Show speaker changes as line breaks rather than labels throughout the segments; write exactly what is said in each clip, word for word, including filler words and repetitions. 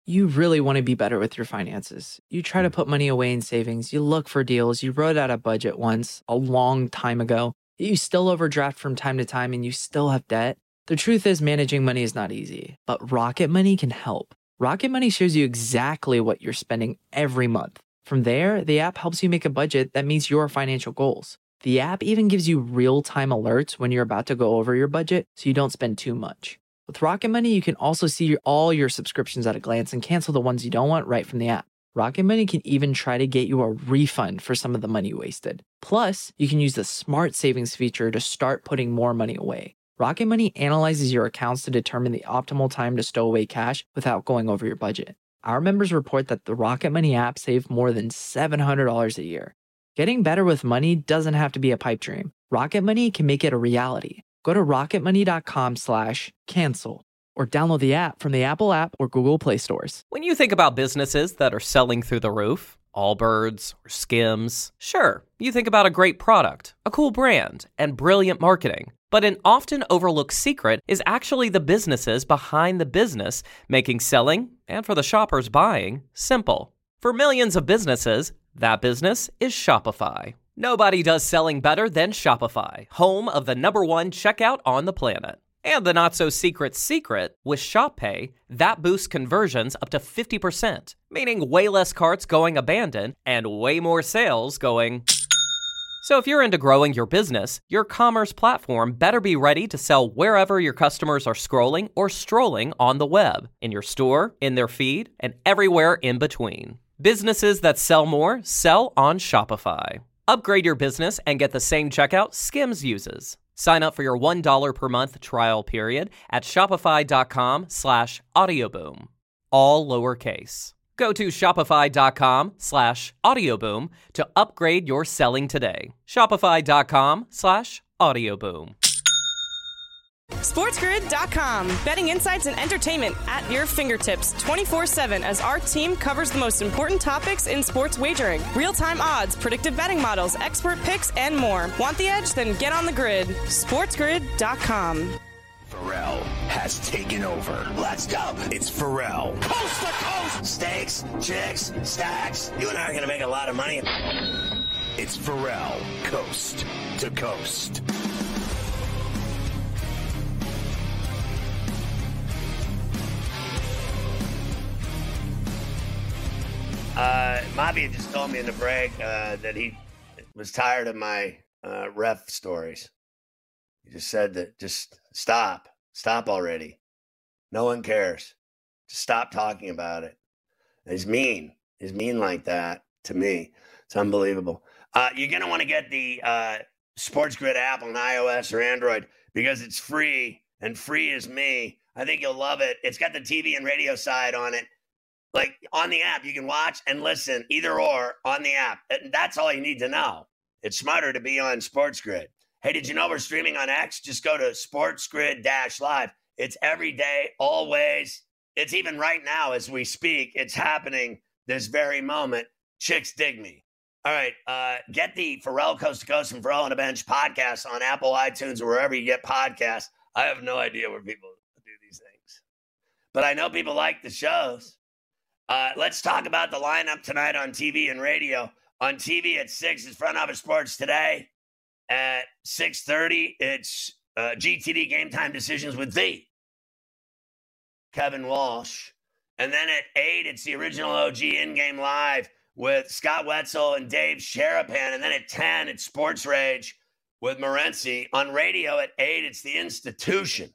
You really want to be better with your finances. You try to put money away in savings, you look for deals, you wrote out a budget once a long time ago, you still overdraft from time to time, and you still have debt. The truth is, managing money is not easy, but Rocket Money can help. Rocket Money shows you exactly what you're spending every month. From there, the app helps you make a budget that meets your financial goals. The app even gives you real-time alerts when you're about to go over your budget so you don't spend too much. With Rocket Money, you can also see all your subscriptions at a glance and cancel the ones you don't want right from the app. Rocket Money can even try to get you a refund for some of the money you wasted. Plus, you can use the Smart Savings feature to start putting more money away. Rocket Money analyzes your accounts to determine the optimal time to stow away cash without going over your budget. Our members report that the Rocket Money app saved more than seven hundred dollars a year. Getting better with money doesn't have to be a pipe dream. Rocket Money can make it a reality. Go to rocketmoney.com slash cancel or download the app from the Apple app or Google Play stores.
When you think about businesses that are selling through the roof, Allbirds or Skims, sure, you think about a great product, a cool brand, and brilliant marketing. But an often overlooked secret is actually the businesses behind the business, making selling, and for the shoppers buying, simple. For millions of businesses, that business is Shopify. Nobody does selling better than Shopify, home of the number one checkout on the planet. And the not-so-secret secret, with Shop Pay, that boosts conversions up to fifty percent, meaning way less carts going abandoned and way more sales going... So if you're into growing your business, your commerce platform better be ready to sell wherever your customers are scrolling or strolling on the web, in your store, in their feed, and everywhere in between. Businesses that sell more sell on Shopify. Upgrade your business and get the same checkout Skims uses. Sign up for your one dollar per month trial period at shopify.com slash audioboom. All lowercase. Go to shopify.com slash audioboom to upgrade your selling today. Shopify.com slash audioboom.
SportsGrid dot com. Betting insights and entertainment at your fingertips twenty-four seven as our team covers the most important topics in sports wagering. Real-time odds, predictive betting models, expert picks, and more. Want the edge? Then get on the grid. SportsGrid dot com.
Pharrell has taken over. Let's go. It's Pharrell. Coast to coast. Steaks, chicks, stacks. You and I are going to make a lot of money. It's Pharrell. Coast to coast. Uh, Mobby just told me in the break uh, that he was tired of my uh, ref stories. He just said that just stop. Stop already. No one cares. Just stop talking about it. And he's mean. He's mean like that to me. It's unbelievable. Uh, you're going to want to get the uh, SportsGrid app on iOS or Android because it's free, and free is me. I think you'll love it. It's got the T V and radio side on it. Like on the app, you can watch and listen either or on the app. And that's all you need to know. It's smarter to be on SportsGrid. Hey, did you know we're streaming on X? Just go to SportsGrid-Live. It's every day, always. It's even right now as we speak. It's happening this very moment. Chicks dig me. All right, uh, get the Pharrell Coast to Coast and Pharrell on the Bench podcast on Apple, iTunes, or wherever you get podcasts. I have no idea where people do these things. But I know people like the shows. Uh, let's talk about the lineup tonight on T V and radio. On T V at six is Front Office Sports Today. At six thirty, it's uh, G T D Game Time Decisions with the Kevin Walsh. And then at eight, it's the original O G In-Game Live with Scott Wetzel and Dave Sharapan. And then at ten, it's Sports Rage with Morency. On radio at eight, it's The Institution.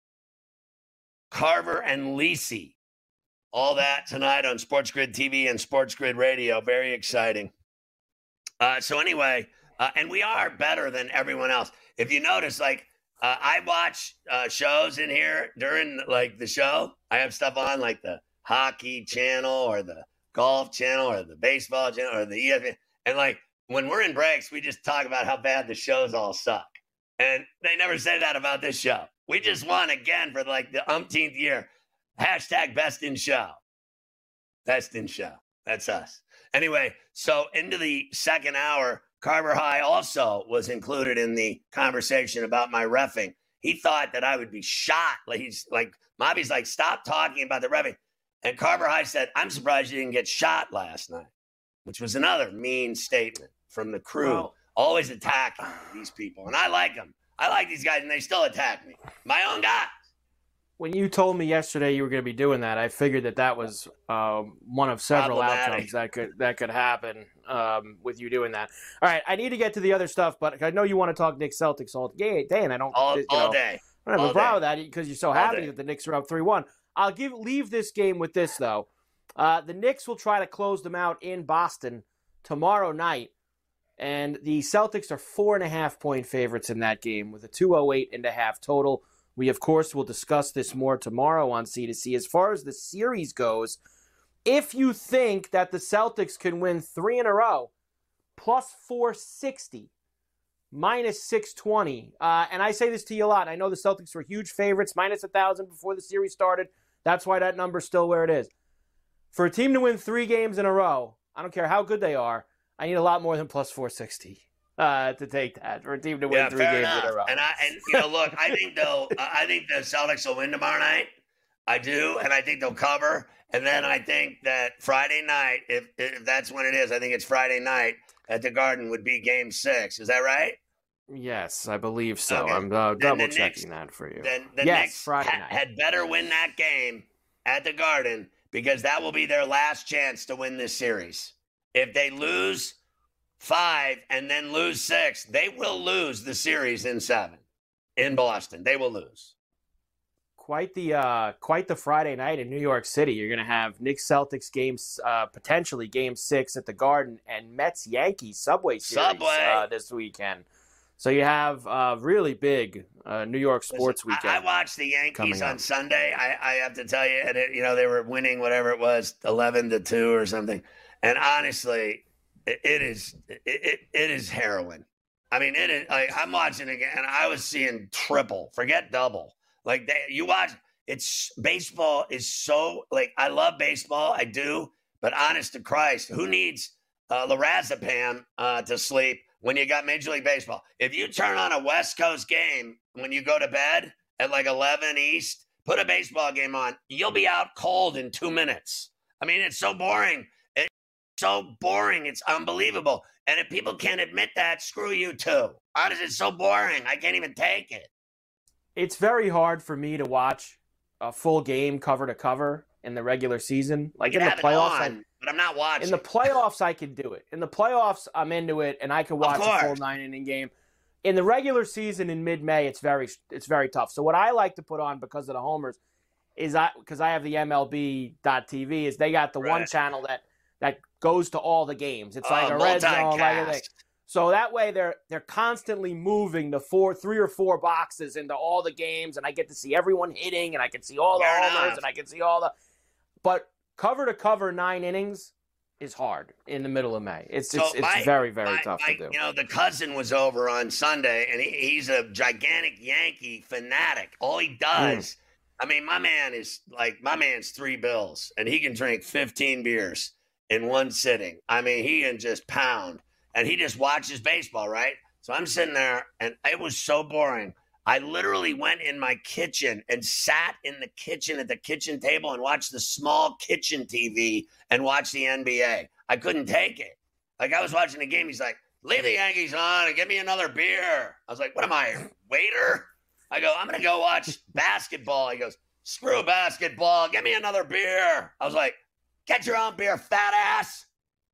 Carver and Lisi. All that tonight on SportsGrid T V and SportsGrid Radio. Very exciting. Uh, so anyway, uh, and we are better than everyone else. If you notice, like, uh, I watch uh, shows in here during, like, the show. I have stuff on, like the hockey channel or the golf channel or the baseball channel or the E S P N. And, like, when we're in breaks, we just talk about how bad the shows all suck. And they never say that about this show. We just won again for, like, the umpteenth year. Hashtag best in show. Best in show. That's us. Anyway, so into the second hour, Carver High also was included in the conversation about my reffing. He thought that I would be shot. Like he's like, Mobby's like, stop talking about the reffing. And Carver High said, I'm surprised you didn't get shot last night, which was another mean statement from the crew. Well, always attacking these people. And I like them. I like these guys, and they still attack me. My own guy.
When you told me yesterday you were going to be doing that, I figured that that was um, one of several outcomes that could that could happen um, with you doing that. All right, I need to get to the other stuff, but I know you want to talk Knicks Celtics all day, and I don't
all,
you
all
know,
day.
I don't have
all
a problem
day.
with that because you're so
all
happy
day.
that the Knicks are up three one. I'll give leave this game with this though. Uh, the Knicks will try to close them out in Boston tomorrow night, and the Celtics are four and a half point favorites in that game with a two oh eight and a half total. We, of course, will discuss this more tomorrow on C to C. As far as the series goes, if you think that the Celtics can win three in a row, plus four sixty, minus six twenty. Uh, and I say this to you a lot. I know the Celtics were huge favorites, minus one thousand before the series started. That's why that number's still where it is. For a team to win three games in a row, I don't care how good they are, I need a lot more than plus four sixty. Uh, to take that for a team to win
yeah,
three games
enough.
in a row.
And I and you know, look, I think they'll I think the Celtics will win tomorrow night. I do, and I think they'll cover. And then I think that Friday night, if if that's when it is, I think it's Friday night at the Garden would be Game Six. Is that right?
Yes, I believe so.
Okay.
I'm uh, double
the
checking
Knicks,
that for you.
Then the
yes,
Knicks
Friday
ha-
night.
had better win that game at the Garden because that will be their last chance to win this series. If they lose five and then lose six, they will lose the series in seven in Boston. They will lose.
Quite the uh, quite the Friday night in New York City. You're going to have Knicks Celtics games, uh, potentially Game Six at the Garden, and Mets Yankees Subway Series
Subway.
Uh, this weekend. So you have uh, really big uh, New York sports
Listen,
weekend.
I, I watched the Yankees on
up.
Sunday. I, I have to tell you, and it, you know they were winning whatever it was, eleven to two or something. And honestly, it, it is it, it it is heroin. I mean, it is. Like, I'm watching again, and I was seeing triple. Forget double. Like they, you watch. It's baseball is so like I love baseball. I do, but honest to Christ, who needs uh, lorazepam uh, to sleep when you got Major League Baseball? If you turn on a West Coast game when you go to bed at like eleven East, put a baseball game on, you'll be out cold in two minutes. I mean, it's so boring. It's so boring. It's unbelievable. And if people can't admit that, screw you too. Honestly, it's so boring. I can't even take it.
It's very hard for me to watch a full game cover to cover in the regular season. Like
You
in the
have it
playoffs,
on,
I,
but I'm not watching.
in the playoffs, I can do it. In the playoffs, I'm into it, and I can watch a full
course.
nine inning game. In the regular season in mid-May, it's very it's very tough. So what I like to put on because of the homers is I because I have the M L B dot T V is they got the
Right.
one channel that that goes to all the games. It's like
Oh,
a red zone, like a
multicast.
thing. So that way they're they're constantly moving the four, three or four boxes into all the games, and I get to see everyone hitting, and I can see all the
Fair
homers,
enough.
and I can see all the. But cover to cover nine innings is hard in the middle of May. It's
So
it's, it's
my-
very very
my-
tough
my-
to do.
You know, the cousin was over on Sunday, and he, he's a gigantic Yankee fanatic. All he does, I mean, my man is like, my man's three bills, and he can drink fifteen beers in one sitting. I mean, he can just pound, and he just watches baseball, right? So I'm sitting there, and it was so boring. I literally went in my kitchen and sat in the kitchen at the kitchen table and watched the small kitchen T V and watched the N B A. I couldn't take it. Like, I was watching the game. He's like, leave the Yankees on and get me another beer. I was like, what am I, a waiter? I go, I'm going to go watch basketball. He goes, screw basketball. Get me another beer. I was like, get your own beer, fat ass.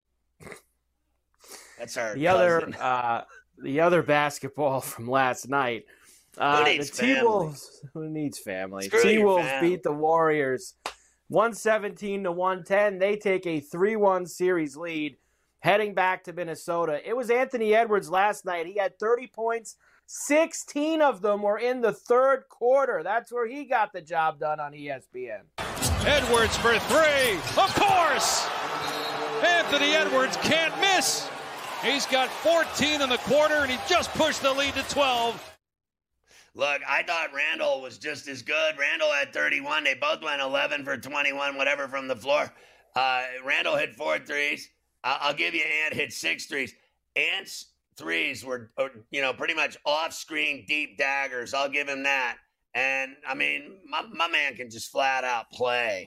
That's our
The
cousin.
other uh, the other basketball from last night. Uh,
Who needs
the T Wolves. Who needs family?
Screw your
T Wolves
family.
beat the Warriors, one seventeen to one ten. They take a three one series lead, heading back to Minnesota. It was Anthony Edwards last night. He had thirty points. sixteen of them were in the third quarter. That's where he got the job done on E S P N.
Edwards for three. Of course! Anthony Edwards can't miss. He's got fourteen in the quarter, and he just pushed the lead to twelve.
Look, I thought Randall was just as good. Randall had thirty-one. They both went eleven for twenty-one, whatever, from the floor. Uh, Randall hit four threes. Uh, I'll give you Ant hit six threes. Ant's threes were, uh, you know, pretty much off-screen deep daggers. I'll give him that. And, I mean, my, my man can just flat out play.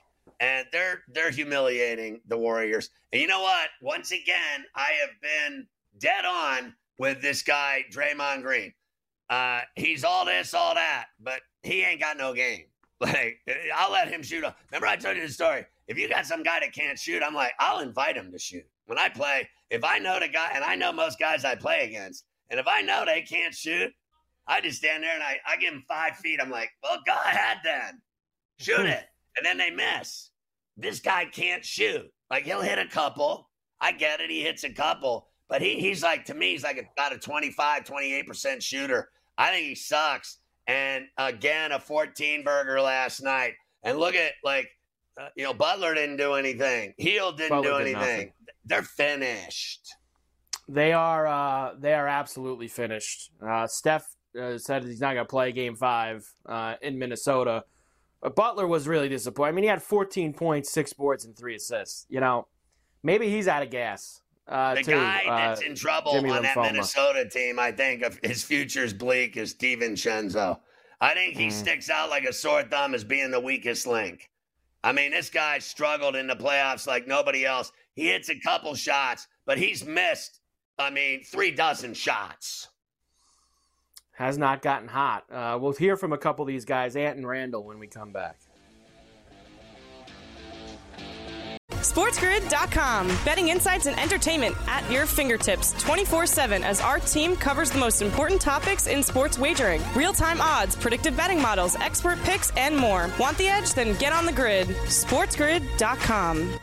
and they're they're humiliating the Warriors. And you know what? Once again, I have been dead on with this guy, Draymond Green. Uh, he's all this, all that, but he ain't got no game. Like, I'll let him shoot. Remember I told you the story. If you got some guy that can't shoot, I'm like, I'll invite him to shoot. When I play, if I know the guy, and I know most guys I play against, and if I know they can't shoot, I just stand there and I, I give them five feet. I'm like, well, go ahead then. Shoot it. And then they miss. This guy can't shoot. Like, he'll hit a couple. I get it. He hits a couple. But he he's like, to me, he's like about a twenty-five, twenty-eight percent shooter. I think he sucks. And again, a fourteen burger last night. And look at, like, uh, you know, Butler didn't do anything. Hield didn't
Butler
do
did
anything.
nothing.
They're finished.
They are uh, they are absolutely finished. Uh, Steph uh, said he's not going to play Game Five uh, in Minnesota. But Butler was really disappointed. I mean, he had fourteen points, six boards, and three assists. You know, maybe he's out of gas. Uh,
the
too,
guy that's
uh,
in trouble
Jimmy
on that
Lymphoma.
Minnesota team, I think, of his future's bleak, is DiVincenzo. I think he
Mm.
sticks out like a sore thumb as being the weakest link. I mean, this guy struggled in the playoffs like nobody else. He hits a couple shots, but he's missed, I mean, three dozen shots.
Has not gotten hot. Uh, we'll hear from a couple of these guys, Ant and Randall, when we come back.
SportsGrid dot com. Betting insights and entertainment at your fingertips twenty-four seven as our team covers the most important topics in sports wagering. Real-time odds, predictive betting models, expert picks, and more. Want the edge? Then get on the grid. SportsGrid dot com.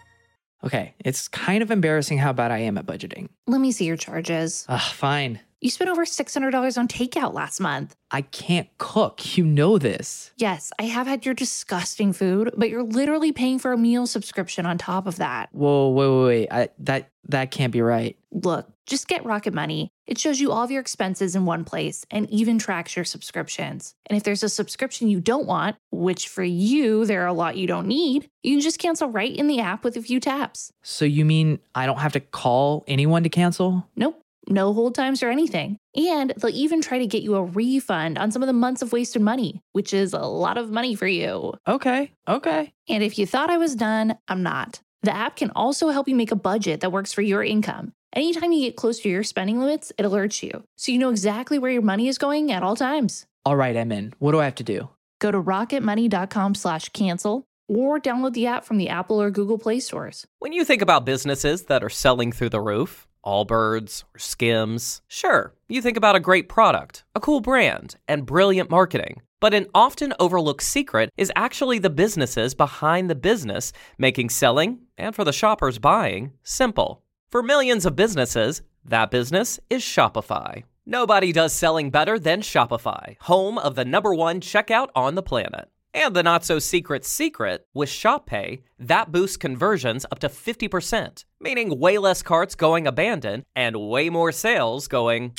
Okay, it's kind of embarrassing how bad I am at budgeting.
Let me see your charges.
Ugh, fine.
You spent over six hundred dollars on takeout last month.
I can't cook. You know this.
Yes, I have had your disgusting food, but you're literally paying for a meal subscription on top of that.
Whoa, wait, wait, wait. I, that, that can't be right.
Look, just get Rocket Money. It shows you all of your expenses in one place and even tracks your subscriptions. And if there's a subscription you don't want, which for you, there are a lot you don't need, you can just cancel right in the app with a few taps.
So you mean I don't have to call anyone to cancel?
Nope. No hold times or anything. And they'll even try to get you a refund on some of the months of wasted money, which is a lot of money for you.
Okay, okay.
And if you thought I was done, I'm not. The app can also help you make a budget that works for your income. Anytime you get close to your spending limits, it alerts you, so you know exactly where your money is going at all times.
All right, I'm in. What do I have to do?
Go to rocketmoney.com slash cancel or download the app from the Apple or Google Play stores.
When you think about businesses that are selling through the roof, Allbirds or Skims, sure, you think about a great product, a cool brand, and brilliant marketing. But an often overlooked secret is actually the businesses behind the business, making selling, and for the shoppers buying, simple. For millions of businesses, that business is Shopify. Nobody does selling better than Shopify, home of the number one checkout on the planet. And the not-so-secret secret, with Shop Pay, that boosts conversions up to fifty percent, meaning way less carts going abandoned and way more sales going...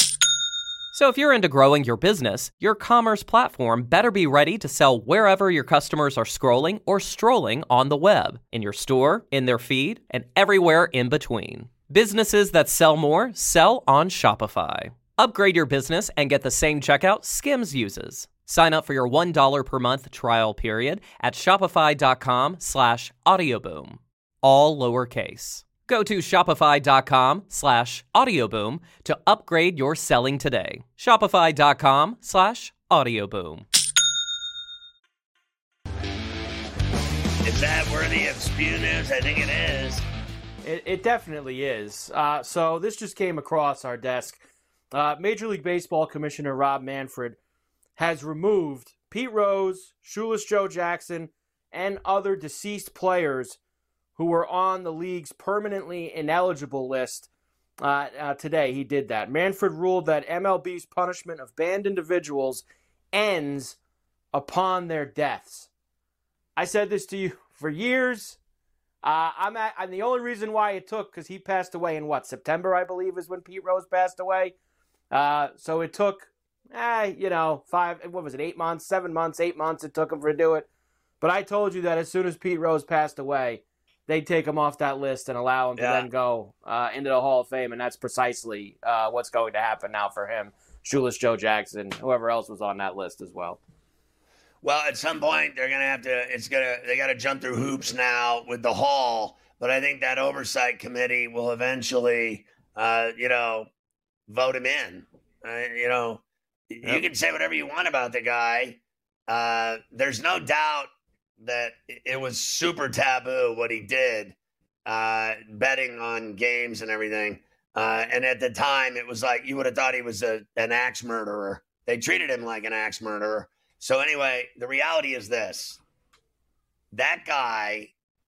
So if you're into growing your business, your commerce platform better be ready to sell wherever your customers are scrolling or strolling on the web, in your store, in their feed, and everywhere in between. Businesses that sell more sell on Shopify. Upgrade your business and get the same checkout Skims uses. Sign up for your one dollar per month trial period at shopify.com slash audioboom. All lowercase. Go to shopify.com slash audioboom to upgrade your selling today. Shopify.com slash audioboom.
Is that worthy of Spew News? I think it is.
It, it definitely is. Uh, so this just came across our desk. Uh, Major League Baseball Commissioner Rob Manfred has removed Pete Rose, Shoeless Joe Jackson, and other deceased players who were on the league's permanently ineligible list. Uh, uh, today, he did that. Manfred ruled that M L B's punishment of banned individuals ends upon their deaths. I said this to you for years. Uh, I'm at, and the only reason why it took, because he passed away in what, September, I believe, is when Pete Rose passed away. Uh, so it took, eh, you know, five, what was it, eight months, seven months, eight months it took him to do it. But I told you that as soon as Pete Rose passed away, they'd take him off that list and allow him to
Yeah.
then go uh, into the Hall of Fame, and that's precisely uh, what's going to happen now for him. Shoeless Joe Jackson, whoever else was on that list as well.
Well, at some point they're gonna have to. It's gonna. They got to jump through hoops now with the Hall. But I think that oversight committee will eventually, uh, you know, vote him in. Uh, you know, yep. You can say whatever you want about the guy. Uh, there's no doubt that it was super taboo what he did, uh, betting on games and everything. Uh, and at the time, it was like you would have thought he was a, an axe murderer. They treated him like an axe murderer. So anyway, the reality is this. That guy,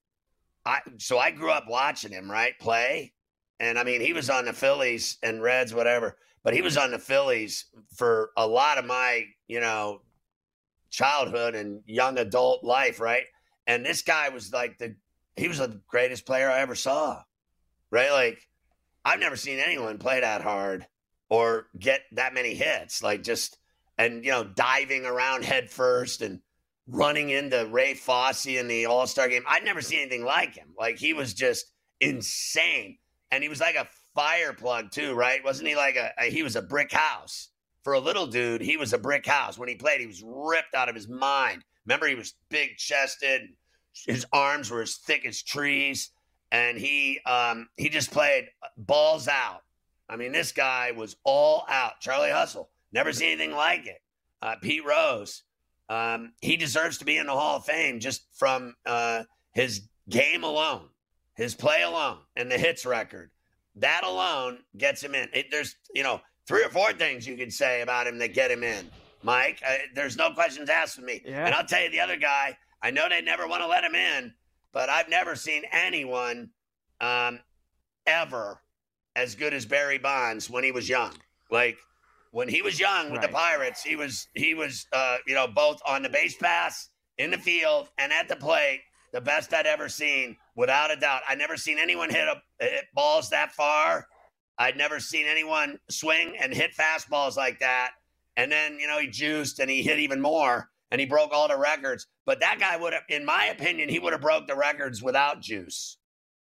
I so I grew up watching him, right, play. And, I mean, he was on the Phillies and Reds, whatever. But he was on the Phillies for a lot of my, you know, childhood and young adult life, right? And this guy was like the – he was the greatest player I ever saw, right? Like, I've never seen anyone play that hard or get that many hits, like just – and, you know, diving around head first and running into Ray Fosse in the All-Star game. I'd never seen anything like him. Like, he was just insane. And he was like a fire plug, too, right? Wasn't he like a, a – he was a brick house. For a little dude, he was a brick house. When he played, he was ripped out of his mind. Remember, he was big-chested. His arms were as thick as trees. And he um, he just played balls out. I mean, this guy was all out. Charlie Hustle. Never seen anything like it. Uh, Pete Rose, um, he deserves to be in the Hall of Fame just from uh, his game alone, his play alone, and the hits record. That alone gets him in. It, there's, you know, three or four things you could say about him that get him in, Mike. Uh, there's no questions asked of me. Yeah. And I'll tell you, the other guy, I know they never want to let him in, but I've never seen anyone um, ever as good as Barry Bonds when he was young. Like, when he was young with right. the Pirates, he was, he was, uh, you know, both on the base pass, in the field, and at the plate, the best I'd ever seen, without a doubt. I'd never seen anyone hit, a, hit balls that far. I'd never seen anyone swing and hit fastballs like that. And then, you know, he juiced and he hit even more, and he broke all the records. But that guy would have, in my opinion, he would have broke the records without juice.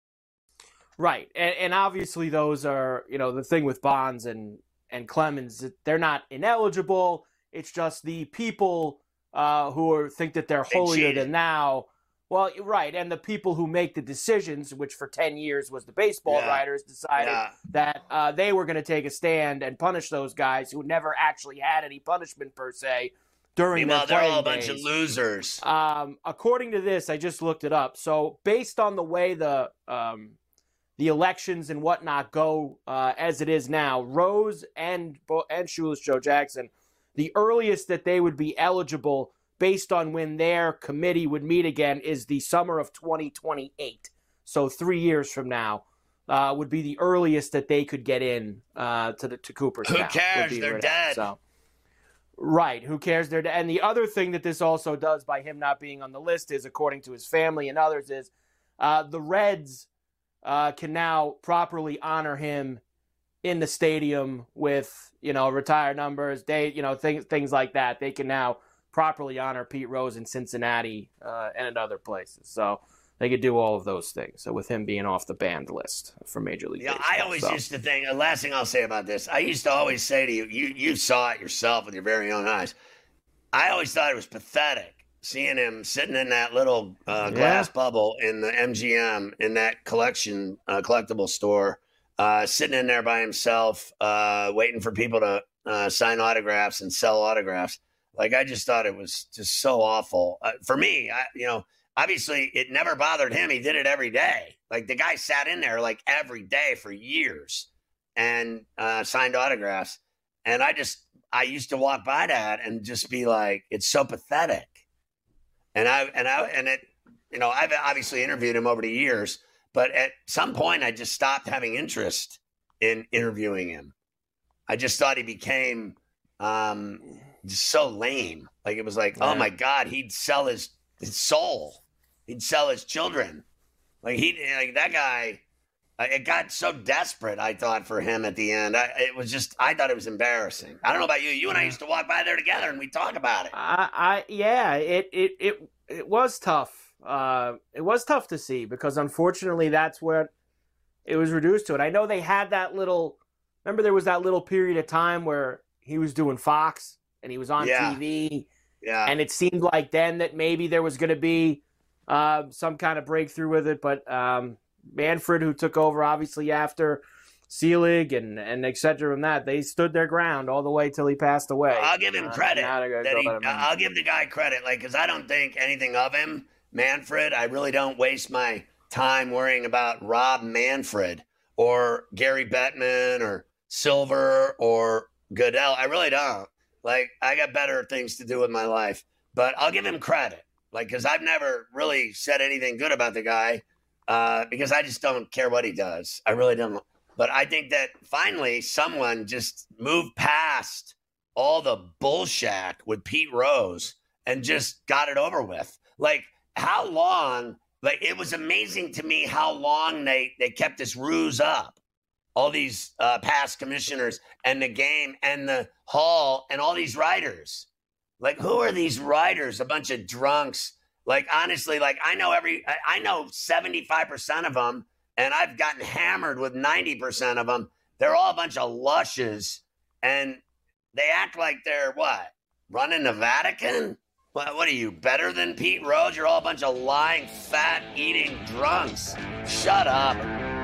Right. And, and obviously those are, you know, the thing with Bonds and, and Clemens, they're not ineligible. It's just the people uh, who are, think that they're holier than thou. Well, right, and the people who make the decisions, which for ten years was the baseball yeah. writers, decided yeah. that uh, they were going to take a stand and punish those guys who never actually had any punishment per se during
Meanwhile,
their playing
they're all a
days.
bunch of losers.
Um, according to this, I just looked it up. So based on the way the um, the elections and whatnot go uh, as it is now, Rose and and Shoeless Joe Jackson, the earliest that they would be eligible based on when their committee would meet again is the summer of twenty twenty-eight. So three years from now uh, would be the earliest that they could get in uh, to the to Cooperstown.
Who cares? They're dead.
So, right. Who cares? They're dead. And the other thing that this also does by him not being on the list is, according to his family and others, is uh, the Reds uh, can now properly honor him in the stadium with, you know, retired numbers, they, you know, things things like that. They can now properly honor Pete Rose in Cincinnati uh, and in other places. So they could do all of those things. So with him being off the banned list for Major League
yeah,
Baseball.
I always
so.
used to think, the last thing I'll say about this, I used to always say to you, you, you saw it yourself with your very own eyes. I always thought it was pathetic seeing him sitting in that little uh, glass yeah. bubble in the M G M, in that collection, uh, collectible store, uh, sitting in there by himself, uh, waiting for people to uh, sign autographs and sell autographs. Like, I just thought it was just so awful. Uh, for me, I, you know, obviously it never bothered him. He did it every day. Like, the guy sat in there like every day for years and uh, signed autographs. And I just, I used to walk by that and just be like, it's so pathetic. And I, and I, and it, you know, I've obviously interviewed him over the years, but at some point I just stopped having interest in interviewing him. I just thought he became, um, just so lame. Like, it was like, yeah. oh my God, he'd sell his, his soul. He'd sell his children. Like, he, like that guy, it got so desperate, I thought, for him at the end. I, it was just, I thought it was embarrassing. I don't know about you. You and I used to walk by there together and we'd talk about it.
I, I yeah, it, it, it, it was tough. Uh, it was tough to see because unfortunately that's where it was reduced to. And I know they had that little, remember there was that little period of time where he was doing Fox and he was on
yeah.
T V
Yeah.
And it seemed like then that maybe there was going to be uh, some kind of breakthrough with it. But um, Manfred, who took over obviously after Selig and, and et cetera and that, they stood their ground all the way till he passed away.
I'll give him
uh,
credit.
That
That
go
he, I'll give the guy credit, like, because I don't think anything of him. Manfred, I really don't waste my time worrying about Rob Manfred or Gary Bettman or Silver or Goodell. I really don't. Like, I got better things to do with my life. But I'll give him credit, like, because I've never really said anything good about the guy uh, because I just don't care what he does. I really don't. But I think that finally someone just moved past all the bullshit with Pete Rose and just got it over with. Like, how long, like, it was amazing to me how long they, they kept this ruse up. All these uh, past commissioners and the game and the hall and all these writers. Like, who are these writers? A bunch of drunks. Like, honestly, like, I know every, I know seventy-five percent of them, and I've gotten hammered with ninety percent of them. They're all a bunch of lushes, and they act like they're what? Running the Vatican? What, what are you, better than Pete Rose? You're all a bunch of lying, fat, eating drunks. Shut up.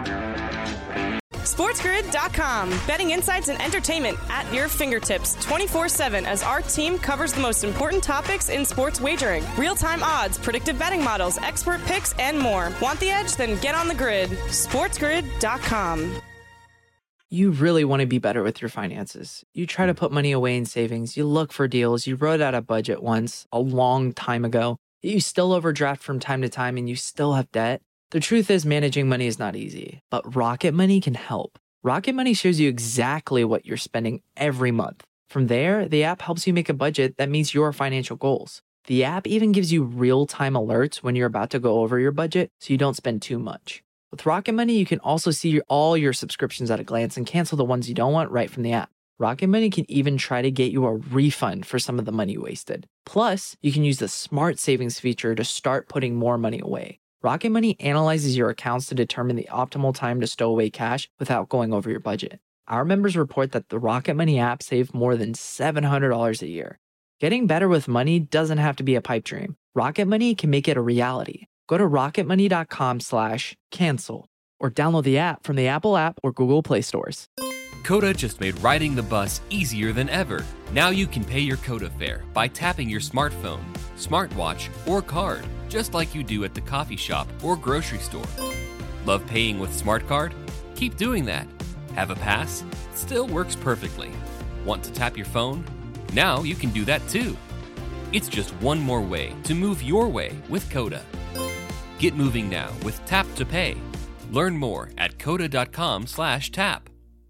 SportsGrid dot com. Betting insights and entertainment at your fingertips twenty-four seven as our team covers the most important topics in sports wagering. Real-time odds, predictive betting models, expert picks, and more. Want the edge? Then get on the grid. SportsGrid dot com.
You really want to be better with your finances. You try to put money away in savings. You look for deals. You wrote out a budget once, a long time ago. You still overdraft from time to time and you still have debt. The truth is, managing money is not easy, but Rocket Money can help. Rocket Money shows you exactly what you're spending every month. From there, the app helps you make a budget that meets your financial goals. The app even gives you real-time alerts when you're about to go over your budget so you don't spend too much. With Rocket Money, you can also see all your subscriptions at a glance and cancel the ones you don't want right from the app. Rocket Money can even try to get you a refund for some of the money wasted. Plus, you can use the Smart Savings feature to start putting more money away. Rocket Money analyzes your accounts to determine the optimal time to stow away cash without going over your budget. Our members report that the Rocket Money app saved more than seven hundred dollars a year. Getting better with money doesn't have to be a pipe dream. Rocket Money can make it a reality. Go to rocketmoney.com slash cancel or download the app from the Apple app or Google Play stores.
Coda just made riding the bus easier than ever. Now you can pay your Coda fare by tapping your smartphone, smartwatch, or card, just like you do at the coffee shop or grocery store. Love paying with Smart Card? Keep doing that. Have a pass? Still works perfectly. Want to tap your phone? Now you can do that too. It's just one more way to move your way with Coda. Get moving now with Tap to Pay. Learn more at coda.com slash tap.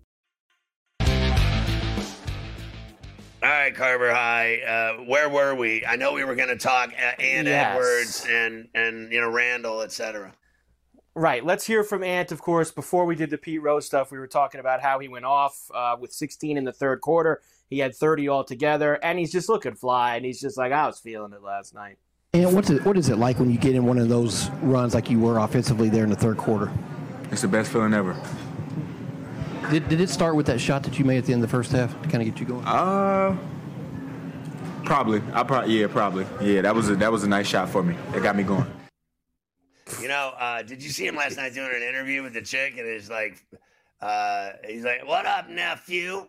All right, Carver High. Uh, where were we? I know we were going to talk uh, Ant
Yes.
Edwards and and you know Randall, et cetera.
Right. Let's hear from Ant, of course. Before we did the Pete Rose stuff, we were talking about how he went off uh, with sixteen in the third quarter. He had thirty altogether, and he's just looking fly, and he's just like, I was feeling it last night.
And what's it, what is it like when you get in one of those runs like you were offensively there in the third quarter?
It's the best feeling ever.
Did, did it start with that shot that you made at the end of the first half to kind of get you going?
Uh, probably. I probably yeah, probably. Yeah, that was a that was a nice shot for me. It got me going.
You know, uh, did you see him last night doing an interview with the chick? And it's like, uh, he's like, "What up, nephew?"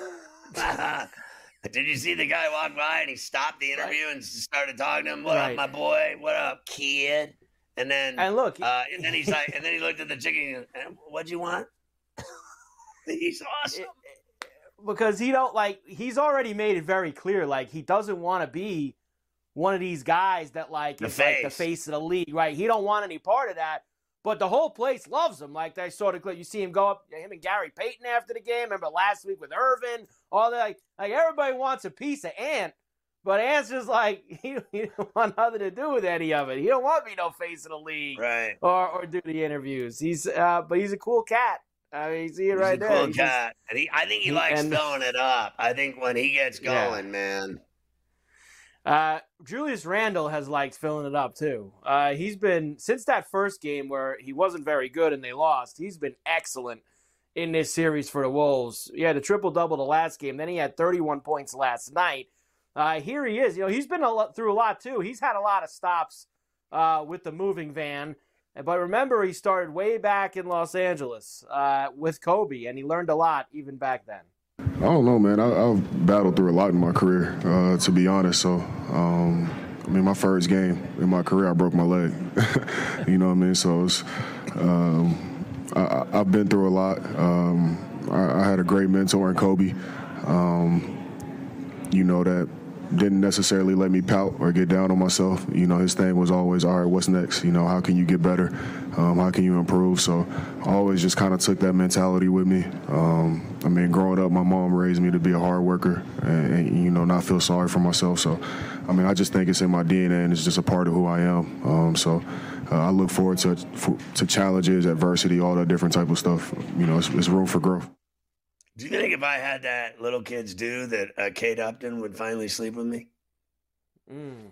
Did you see the guy walk by and he stopped the interview and started talking to him? What
Right.
up, my boy? What up, kid? And then,
And look,
uh, and then he's like, and then he looked at the chick and he goes, "What'd you want?" He's awesome.
because he don't like he's already made it very clear, like he doesn't want to be one of these guys that like
The
is like the
face.
face of the league, right? He don't want any part of that. But the whole place loves him. Like they sort of, you see him go up, him and Gary Payton after the game. Remember last week with Irvin, all that. Like, like everybody wants a piece of Ant, but Ant's just like he, he don't want nothing to do with any of it. He don't want to be no face of the league,
Right.
or or do the interviews. He's uh, but he's a cool cat. I mean, you see it
He's
right
a
there.
cool
He's just-
cat. And he, I think he
he-
likes
and-
filling it up. I think when he gets
Yeah.
going, man.
Uh, Julius Randle has liked filling it up too. Uh, he's been, since that first game where he wasn't very good and they lost, he's been excellent in this series for the Wolves. He had a triple-double the last game. Then he had thirty-one points last night. Uh, here he is. You know, he's been a lot, through a lot, too. He's had a lot of stops uh, with the moving van. But remember, he started way back in Los Angeles uh, with Kobe, and he learned a lot even back then.
I don't know, man. I, I've battled through a lot in my career, uh, to be honest. So, um, I mean, my first game in my career, I broke my leg. You know what I mean? So, it's, um, I, I've been through a lot. Um, I, I had a great mentor in Kobe, um, you know, that didn't necessarily let me pout or get down on myself. You know, his thing was always, all right, what's next? You know, how can you get better? Um, how can you improve? So I always just kind of took that mentality with me. Um, I mean, growing up, my mom raised me to be a hard worker and, and, you know, not feel sorry for myself. So, I mean, I just think it's in my D N A and it's just a part of who I am. Um, so uh, I look forward to to challenges, adversity, all that different type of stuff. You know, it's, it's room for growth.
Do you think if I had that little kids do that uh, Kate Upton would finally sleep with me?
Mm.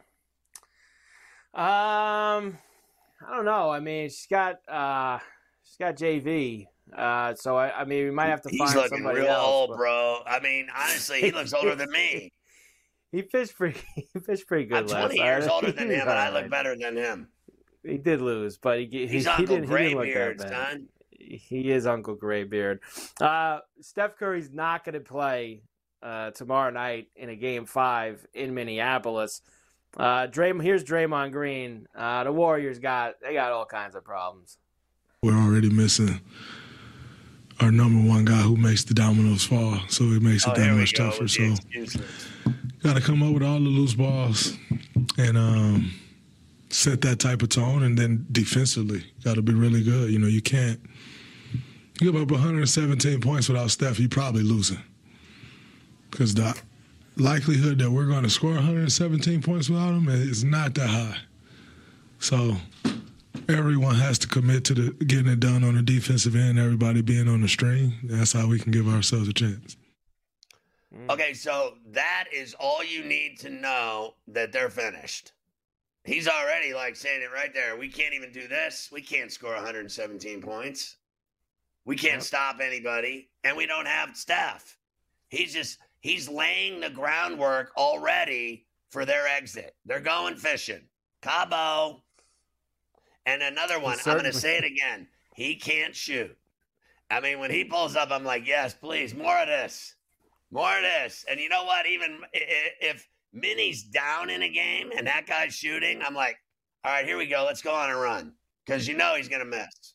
Um, I don't know. I mean, she's got uh, she's got J V. Uh, so I, I mean, we might have to
He's
find
looking
somebody
real
else.
old,
but...
bro. I mean, honestly, he looks older than me.
He fished pretty. He fished pretty good.
I'm twenty
last
years
night.
older than him, and I look better than him.
He did lose, but he he,
He's
he
Uncle
didn't. He didn't look
Graybeard,
that bad.
son.
He is Uncle Graybeard. Uh, Steph Curry's not going to play uh, tomorrow night in a game five in Minneapolis. Uh, Draymond, here's Draymond Green. Uh, the Warriors got they got all kinds of problems.
We're already missing our number one guy who makes the dominoes fall, so it makes it
oh,
that much tougher. So, got to come up with all the loose balls and um, set that type of tone, and then defensively, got to be really good. You know, you can't give up one hundred seventeen points without Steph. You're probably losing because the likelihood that we're going to score one hundred seventeen points without him is not that high. So everyone has to commit to the getting it done on the defensive end, everybody being on the string. That's how we can give ourselves a chance.
Okay, so that is all you need to know that they're finished. He's already, like, saying it right there. We can't even do this. We can't score one hundred seventeen points. We can't yep. stop anybody, and we don't have Steph. He's just – he's laying the groundwork already for their exit. They're going fishing. Cabo. And another one, I'm going to say it again. He can't shoot. I mean, when he pulls up, I'm like, yes, please, more of this. More of this. And you know what? Even if Minnie's down in a game and that guy's shooting, I'm like, all right, here we go. Let's go on a run. Because you know he's going to miss.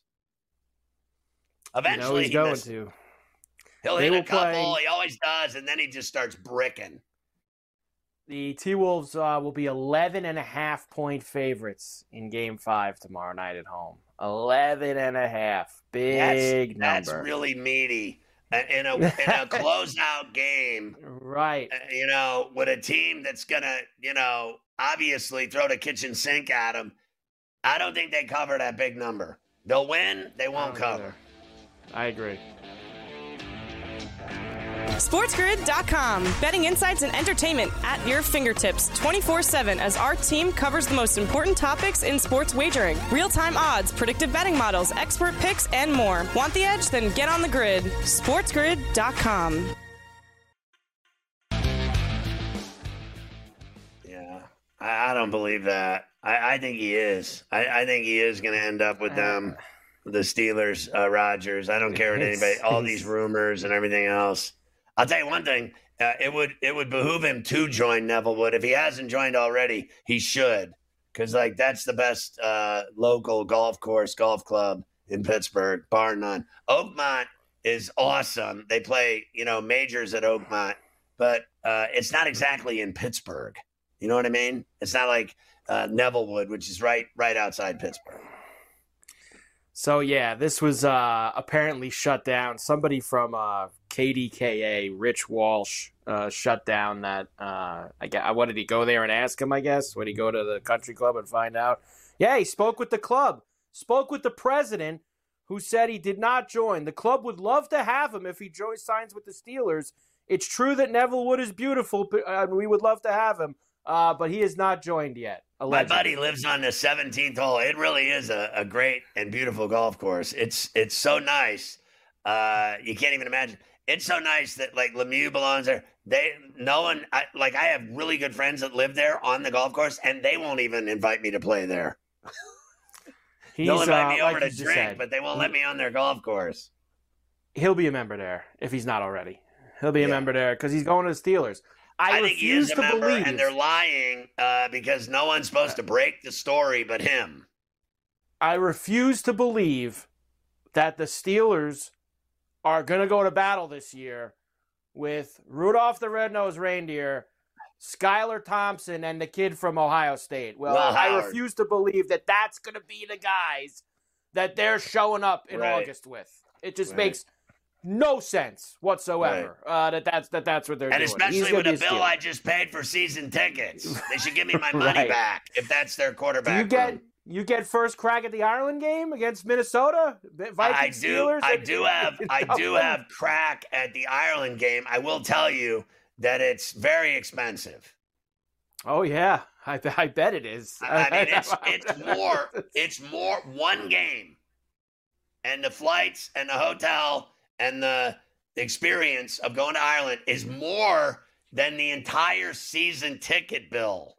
Eventually,
you know he's
he
going to.
He'll
they
hit
will
a couple.
play,
he always does, and then he just starts bricking.
The T-Wolves uh, will be eleven and a half point favorites in Game Five tomorrow night at home. Eleven and a half, big
that's,
number.
That's really meaty in a in a closeout game,
right?
You know, with a team that's gonna, you know, obviously throw the kitchen sink at them. I don't think they cover that big number. They'll win. They won't cover.
Either. I agree.
SportsGrid dot com. Betting insights and entertainment at your fingertips twenty-four seven as our team covers the most important topics in sports wagering. Real-time odds, predictive betting models, expert picks, and more. Want the edge? Then get on the grid. SportsGrid dot com.
Yeah, I, I don't believe that. I, I think he is. I, I think he is going to end up with them, the Steelers, uh, Rodgers. I don't care what anybody, all these rumors and everything else. I'll tell you one thing. Uh, it would it would behoove him to join Neville Wood. If he hasn't joined already, he should. Because, like, that's the best uh, local golf course, golf club in Pittsburgh, bar none. Oakmont is awesome. They play, you know, majors at Oakmont. But uh, it's not exactly in Pittsburgh. You know what I mean? It's not like uh, Neville Wood, which is right right outside Pittsburgh.
So, yeah, this was uh, apparently shut down. Somebody from uh, K D K A, Rich Walsh, uh, shut down that. Uh, I guess, what did he go there and ask him, I guess? Would he go to the country club and find out? Yeah, he spoke with the club, spoke with the president, who said he did not join. The club would love to have him if he joins, signs with the Steelers. It's true that Neville Wood is beautiful, and we would love to have him, uh, but he has not joined yet. Allegedly.
My buddy lives on the seventeenth hole. It really is a, a great and beautiful golf course. It's it's so nice. Uh, you can't even imagine. it's so nice that like Lemieux belongs there. They no one I, like I have really good friends that live there on the golf course, and they won't even invite me to play there. They'll invite uh, me over like to drink, said, but they won't let me on their golf course.
He'll be a member there if he's not already. He'll be a yeah. member there because he's going to the Steelers. I, I think he is a member, believe.
and they're lying uh, because no one's supposed to break the story but him.
I refuse to believe that the Steelers are going to go to battle this year with Rudolph the Red-Nosed Reindeer, Skylar Thompson, and the kid from Ohio State. Well, well I refuse to believe that that's going to be the guys that they're showing up in right. August with. It just right. makes no sense whatsoever right. uh, that that's that that's what they're
and
doing.
And especially with a bill I just paid for season tickets. They should give me my money right. back if that's their quarterback.
Do you get
room.
you get first crack at the Ireland game against Minnesota? Vikings,
I do.
Steelers?
I do have I do have crack at the Ireland game. I will tell you that it's very expensive.
Oh yeah, I, I bet it is.
I mean, it's it's more it's more one game, and the flights and the hotel and the experience of going to Ireland is more than the entire season ticket bill.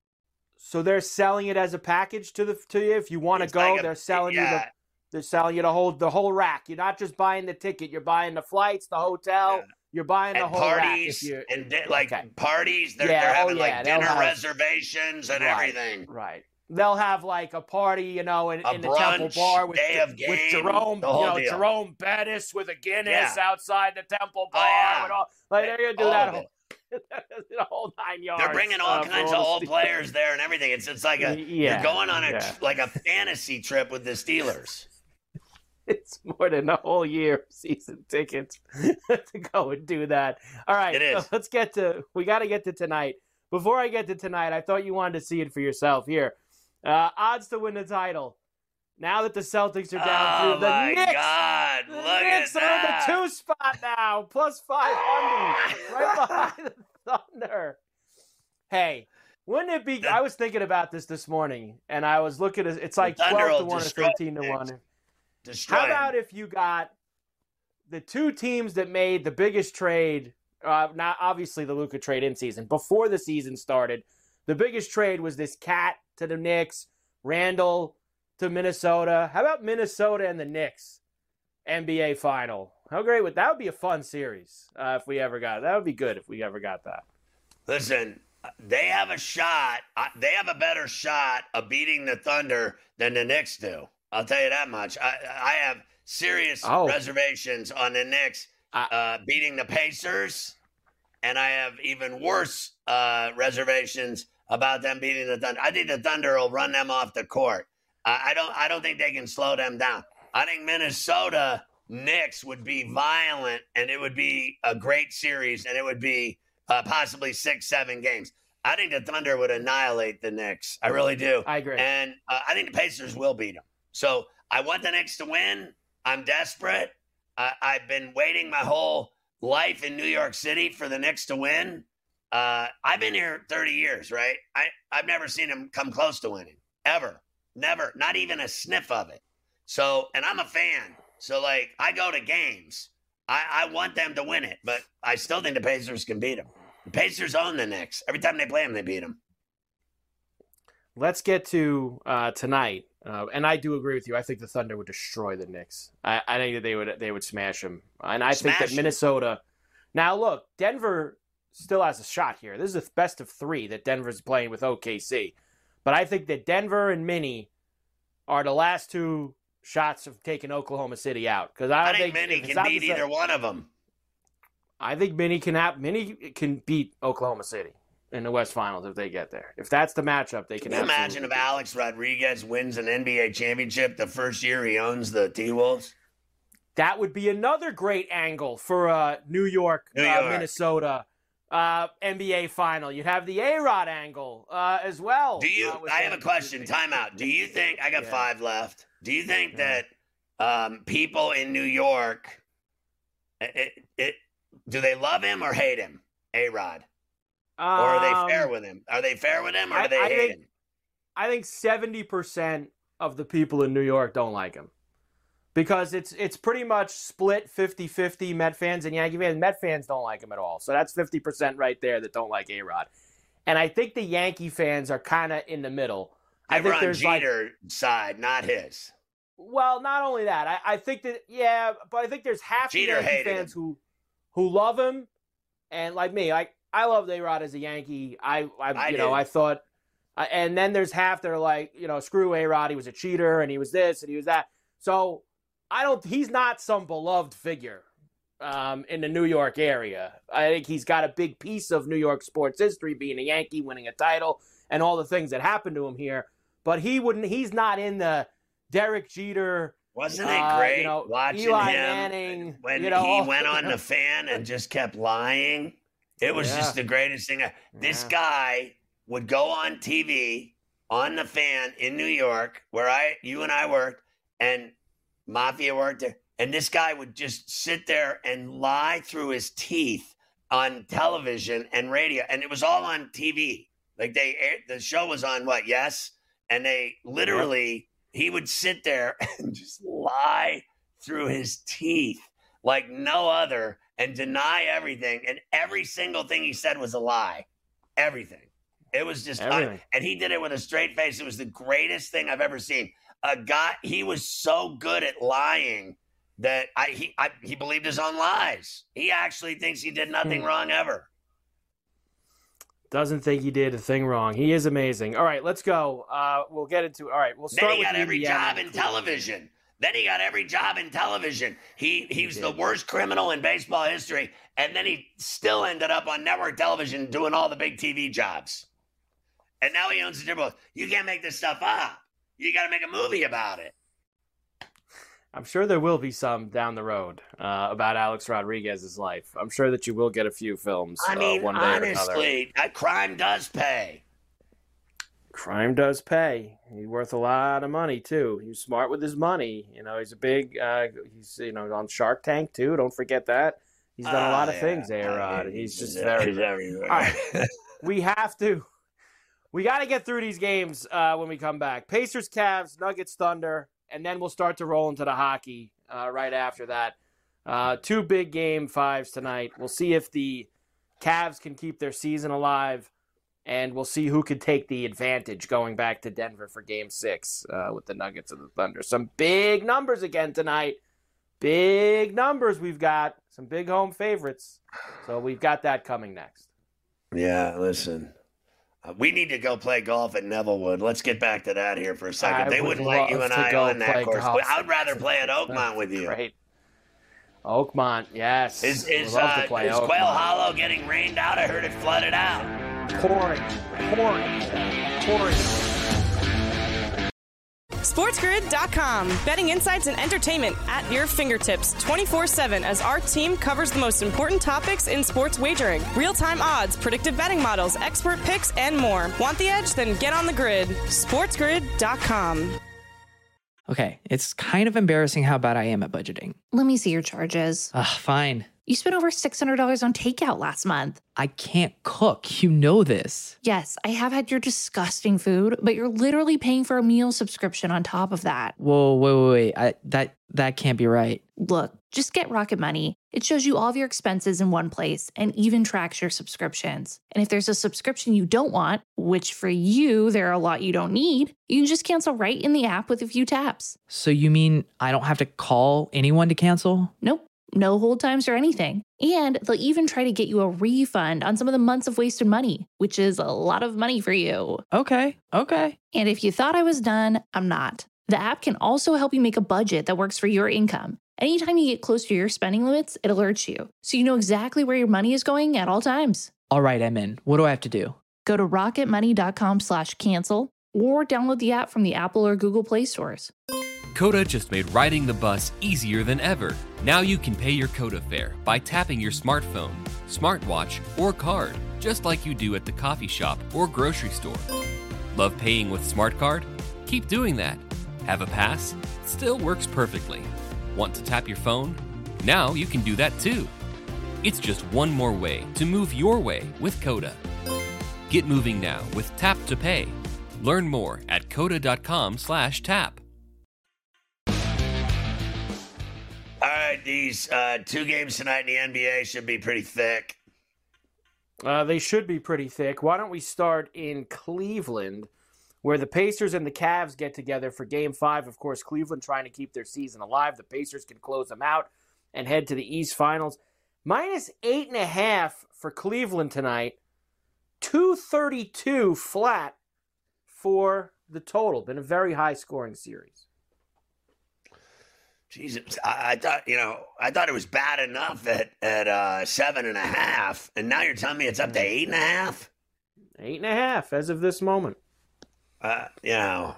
So they're selling it as a package to the to you if you want to go. Like a, they're selling yeah. you the they're selling you the whole the whole rack. You're not just buying the ticket. You're buying the flights, the hotel. Yeah. You're buying the
and
whole
parties
rack. If
and di- like
okay.
parties. They're,
yeah,
they're having
oh, yeah.
like dinner
have,
reservations and
right,
everything.
Right. They'll have like a party, you know, in,
a
in the
brunch,
Temple Bar with,
day of game,
with Jerome,
the whole
you know,
deal.
Jerome Bettis with a Guinness
yeah.
outside the Temple Bar.
Oh, yeah.
and all, like they're gonna do
all
that whole, the whole nine yards.
They're bringing all
uh,
kinds
all
of old
Steelers.
players there and everything. It's it's like a
yeah.
you're going on a
yeah.
like a fantasy trip with the Steelers.
It's more than a whole year of season tickets to go and do that. All right,
it is.
So let's get to. We got to get to tonight. Before I get to tonight, I thought you wanted to see it for yourself. Here, uh, odds to win the title. Now that the Celtics are down
oh
through the
my
Knicks,
God,
the
look
Knicks
at
are
that.
in the two spot now, plus five hundred, right behind the Thunder. Hey. Wouldn't it be? I was thinking about this this morning, and I was looking at it's like twelve to one or thirteen to one. How about if you got the two teams that made the biggest trade? Uh, not obviously the Luka trade in season before the season started. The biggest trade was this Cat to the Knicks, Randall to Minnesota. How about Minnesota and the Knicks N B A final? How great would that would be a fun series uh, if we ever got it. That would be good if we ever got that.
Listen. They have a shot. They have a better shot of beating the Thunder than the Knicks do. I'll tell you that much. I, I have serious
oh.
reservations on the Knicks uh, beating the Pacers, and I have even worse uh, reservations about them beating the Thunder. I think the Thunder will run them off the court. Uh, I don't. I don't think they can slow them down. I think Minnesota Knicks would be violent, and it would be a great series, and it would be. Uh, possibly six, seven games. I think the Thunder would annihilate the Knicks. I really do.
I agree.
And uh, I think the Pacers will beat them. So I want the Knicks to win. I'm desperate. Uh, I've been waiting my whole life in New York City for the Knicks to win. Uh, I've been here thirty years, right? I, I've never seen them come close to winning, ever. Never. Not even a sniff of it. So, and I'm a fan. So, like, I go to games. I, I want them to win it, but I still think the Pacers can beat them. The Pacers own the Knicks. Every time they play them, they beat them.
Let's get to uh, tonight, uh, and I do agree with you. I think the Thunder would destroy the Knicks. I, I think that they would they would smash them, and I
smash
think that Minnesota. Now, look, Denver still has a shot here. This is the best of three that Denver's playing with O K C, but I think that Denver and Minnie are the last two shots of taking Oklahoma City out because I,
I
don't
think
think
Minnie can beat either one of them.
I think Minnie can have, Minnie can beat Oklahoma City in the West Finals if they get there. If that's the matchup, they can.
Can you imagine if Alex Rodriguez wins an N B A championship the first year he owns the T-Wolves?
That would be another great angle for a New York,
New York.
Uh, Minnesota uh, N B A final. You'd have the A-Rod angle uh, as well.
Do you?
Uh,
I have a question. Time out. Do you think I got
yeah.
five left? Do you think
yeah.
that um, people in New York, it, it, do they love him or hate him, A-Rod? Um, or are they fair with him? Are they fair with him or
I,
do they
I
hate
think,
him?
I think seventy percent of the people in New York don't like him. because it's it's pretty much split fifty-fifty Met fans and Yankee fans. Met fans don't like him at all. So that's fifty percent right there that don't like A-Rod. And I think the Yankee fans are kind of in the middle.
I think
on
there's Jeter's
like,
side, not his.
Well, not only that, I, I think that, yeah, but I think there's half
Jeter
the Yankee fans
him.
who who love him. And like me, I, I loved A-Rod as a Yankee. I, I,
I
you
did.
know, I thought, and then there's half that are like, you know, screw A-Rod. He was a cheater and he was this and he was that. So I don't, he's not some beloved figure um, in the New York area. I think he's got a big piece of New York sports history, being a Yankee, winning a title, and all the things that happened to him here. But he wouldn't, he's not in the Derek Jeter.
Wasn't it
uh,
great
you know,
watching
Eli
him
Manning,
when
you know,
he
all-
went on the fan and just kept lying? It was
Yeah.
just the greatest thing. This
Yeah.
guy would go on T V on the fan in New York, where I, you and I worked, and Mafia worked there, and this guy would just sit there and lie through his teeth on television and radio, and it was all on T V. Like they, aired, the show was on what? Yes, and they literally, he would sit there and just lie through his teeth like no other, and deny everything, and every single thing he said was a lie. Everything. It was just,
Everything.
and he did it with a straight face. It was the greatest thing I've ever seen. A guy, he was so good at lying that I he I, he believed his own lies. He actually thinks he did nothing wrong ever.
Doesn't think he did a thing wrong. He is amazing. All right, let's go. Uh, we'll get into. All right, we'll start
Then he
with
got every
Indiana.
job in television. Then he got every job in television. He he was the worst criminal in baseball history, and then he still ended up on network television doing all the big T V jobs. And now he owns the Timberwolves. You can't make this stuff up. You got to make a movie about it.
I'm sure there will be some down the road uh, about Alex Rodriguez's life. I'm sure that you will get a few films.
I mean,
uh, one day or another.
honestly, that crime does pay.
Crime does pay. He's worth a lot of money too. He's smart with his money. You know, he's a big. Uh, he's you know on Shark Tank too. Don't forget that. He's done a
Oh,
lot of
yeah.
things, A Rod.
I mean,
He's just
he's
very.
everywhere.
All right, we have to. We got to get through these games uh, when we come back. Pacers, Cavs, Nuggets, Thunder, and then we'll start to roll into the hockey uh, right after that. Uh, two big game fives tonight. We'll see if the Cavs can keep their season alive, and we'll see who can take the advantage going back to Denver for game six uh, with the Nuggets and the Thunder. Some big numbers again tonight. Big numbers we've got. Some big home favorites. So we've got that coming next.
Yeah, listen. Uh, we need to go play golf at Nevillewood. Let's get back to that here for a second.
I
they
would
wouldn't let you
love
and
to
I
go
on that
play
course.
golf.
I would rather play at Oakmont with you.
Great. Oakmont, yes.
Is, is,
Would love
uh,
to play
is
Oakmont.
Quail Hollow getting rained out? I heard it flooded out.
Pouring, pouring, pouring.
SportsGrid dot com. Betting insights and entertainment at your fingertips twenty-four seven as our team covers the most important topics in sports wagering. Real-time odds, predictive betting models, expert picks, and more. Want the edge? Then get on the grid. SportsGrid dot com.
Okay, it's kind of embarrassing how bad I am at budgeting.
Let me see your charges.
Ugh, fine.
You spent over six hundred dollars on takeout last month.
I can't cook. You know this.
Yes, I have had your disgusting food, but you're literally paying for a meal subscription on top of that.
Whoa, wait, wait, wait. I, that, that can't be right.
Look, just get Rocket Money. It shows you all of your expenses in one place and even tracks your subscriptions. And if there's a subscription you don't want, which for you, there are a lot you don't need, you can just cancel right in the app with a few taps.
So you mean I don't have to call anyone to cancel?
Nope. No hold times or anything. And they'll even try to get you a refund on some of the months of wasted money, which is a lot of money for you.
Okay, okay.
And if you thought I was done, I'm not. The app can also help you make a budget that works for your income. Anytime you get close to your spending limits, it alerts you, so you know exactly where your money is going at all times.
All right, I'm in. What do I have to do?
Go to rocketmoney.com slash cancel or download the app from the Apple or Google Play stores.
Coda just made riding the bus easier than ever. Now you can pay your Coda fare by tapping your smartphone, smartwatch, or card, just like you do at the coffee shop or grocery store. Love paying with SmartCard? Keep doing that. Have a pass? Still works perfectly. Want to tap your phone? Now you can do that too. It's just one more way to move your way with Coda. Get moving now with Tap to Pay. Learn more at coda.com slash tap.
right, these uh, two games tonight in the N B A should be pretty thick.
Uh, they should be pretty thick. Why don't we start in Cleveland, where the Pacers and the Cavs get together for Game five. Of course, Cleveland trying to keep their season alive. The Pacers can close them out and head to the East Finals. Minus eight and a half for Cleveland tonight. two thirty-two flat for the total. Been a very high-scoring series.
Jesus, I, I thought you know I thought it was bad enough at at uh, seven and a half, and now you're telling me it's up to eight and a half.
Eight and a half as of this moment.
Uh, you know,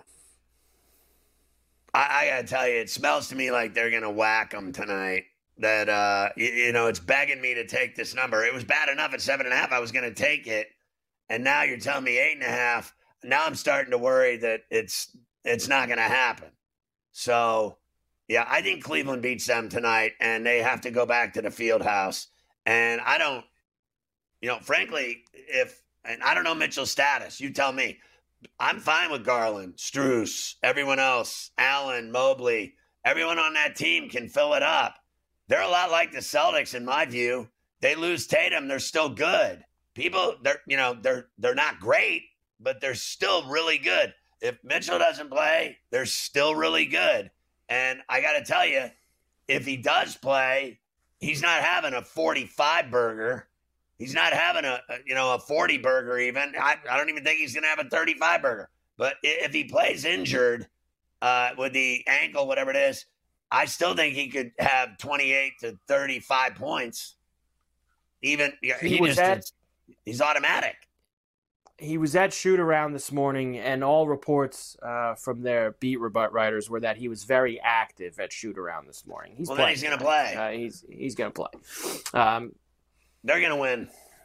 I, I gotta tell you, it smells to me like they're gonna whack them tonight. That uh, you, you know, it's begging me to take this number. It was bad enough at seven and a half. I was gonna take it, and now you're telling me eight and a half. Now I'm starting to worry that it's it's not gonna happen. So. Yeah, I think Cleveland beats them tonight, and they have to go back to the field house. And I don't, you know, frankly, if, and I don't know Mitchell's status. You tell me. I'm fine with Garland, Strus, everyone else, Allen, Mobley. Everyone on that team can fill it up. They're a lot like the Celtics, in my view. They lose Tatum, they're still good. People, they're, you know, they're they're not great, but they're still really good. If Mitchell doesn't play, they're still really good. And I got to tell you, if he does play, he's not having a forty-five burger. He's not having a, you know, a forty burger even. I, I don't even think he's going to have a thirty-five burger. But if he plays injured uh, with the ankle, whatever it is, I still think he could have twenty-eight to thirty-five points. Even he,
he was
just,
at,
he's automatic.
He was at shoot-around this morning, and all reports uh, from their beat writers were that he was very active at shoot-around this morning. He's
well,
playing.
then he's going to play.
Uh, he's he's going to play. Um,
they're going to win.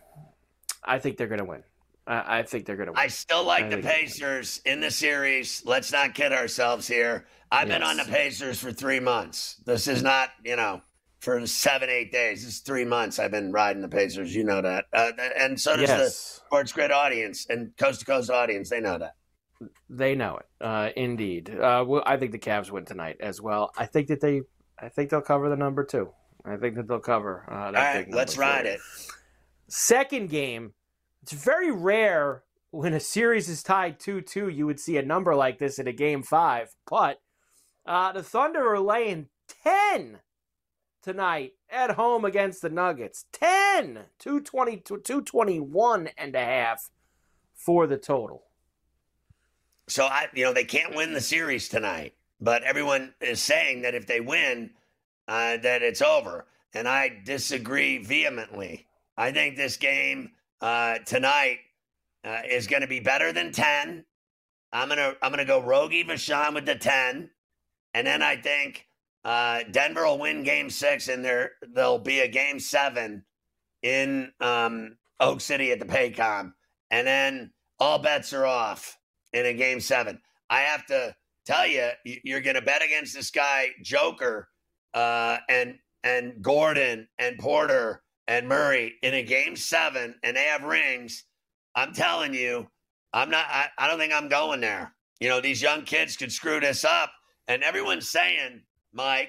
I think they're going to win. Uh, I think they're going to win.
I still like
I
the Pacers in the series. Let's not kid ourselves here. I've yes. been on the Pacers for three months. This is not, you know, for seven, eight days. This is three months I've been riding the Pacers. You know that. Uh, and so does yes. the Sports Grid audience and Coast to Coast audience. They know that.
They know it. Uh, indeed. Uh, well, I think the Cavs win tonight as well. I think that they I think they'll cover the number two. I think that they'll cover uh, that
All right,
big
let's ride
four.
it.
Second game. It's very rare when a series is tied two two, you would see a number like this in a game five. But uh, the Thunder are laying ten tonight at home against the Nuggets. ten! two twenty, two twenty-one and a half for the total.
So, I, you know, they can't win the series tonight, but everyone is saying that if they win, uh, that it's over. And I disagree vehemently. I think this game uh, tonight uh, is going to be better than ten. I'm going to I'm gonna go Rogie Vachon with the ten. And then I think Uh, Denver will win game six, and there there'll be a game seven in um, Oak City at the Paycom. And then all bets are off in a game seven. I have to tell you, you're going to bet against this guy, Joker, uh, and and Gordon and Porter and Murray in a game seven, and they have rings. I'm telling you, I'm not. I, I don't think I'm going there. You know, these young kids could screw this up, and everyone's saying, Mike,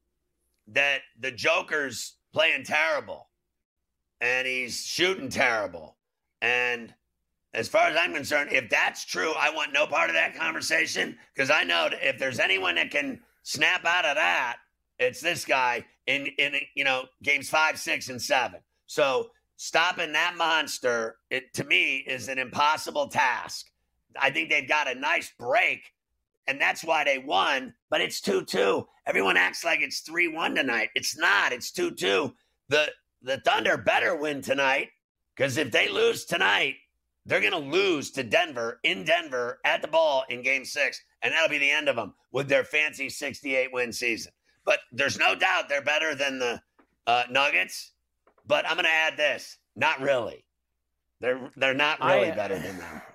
that the Joker's playing terrible and he's shooting terrible. And as far as I'm concerned, if that's true, I want no part of that conversation, because I know that if there's anyone that can snap out of that, it's this guy in, in you know, games five, six, and seven. So stopping that monster, it to me, is an impossible task. I think they've got a nice break, and that's why they won, but it's two two. Everyone acts like it's three one tonight. It's not. It's two two. The the Thunder better win tonight, because if they lose tonight, they're going to lose to Denver in Denver at the ball in game six, and that'll be the end of them with their fancy sixty-eight win season. But there's no doubt they're better than the uh, Nuggets, but I'm going to add this. Not really. They're, they're not really I, better than them.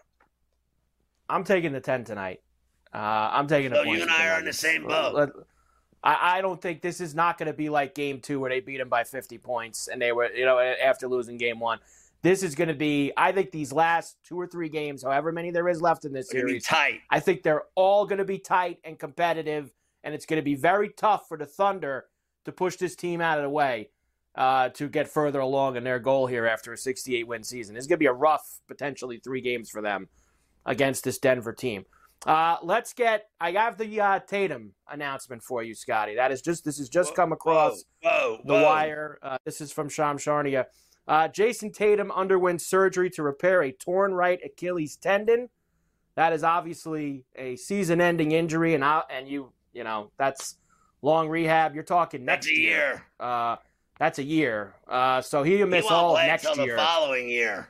I'm taking the ten tonight. Uh, I'm taking.
So you and I are in the same boat.
I, I don't think this is not going to be like game two where they beat them by fifty points and they were, you know, after losing game one. This is going to be, I think these last two or three games, however many there is left in this
They're
series,
tight.
I think they're all going to be tight and competitive, and it's going to be very tough for the Thunder to push this team out of the way uh, to get further along in their goal here after a sixty-eight win season. It's going to be a rough, potentially three games for them against this Denver team. Uh, let's get. I have the uh, Tatum announcement for you, Scotty. That is just. This has just come across
whoa, whoa,
the
whoa.
wire. Uh, this is from Shams Charania. Uh, Jason Tatum underwent surgery to repair a torn right Achilles tendon. That is obviously a season-ending injury, and I, and you you know that's long rehab. You're talking next
that's a year.
year. Uh, that's a year. Uh, so he'll miss
he won't
all
play
of next
until
year.
The following year.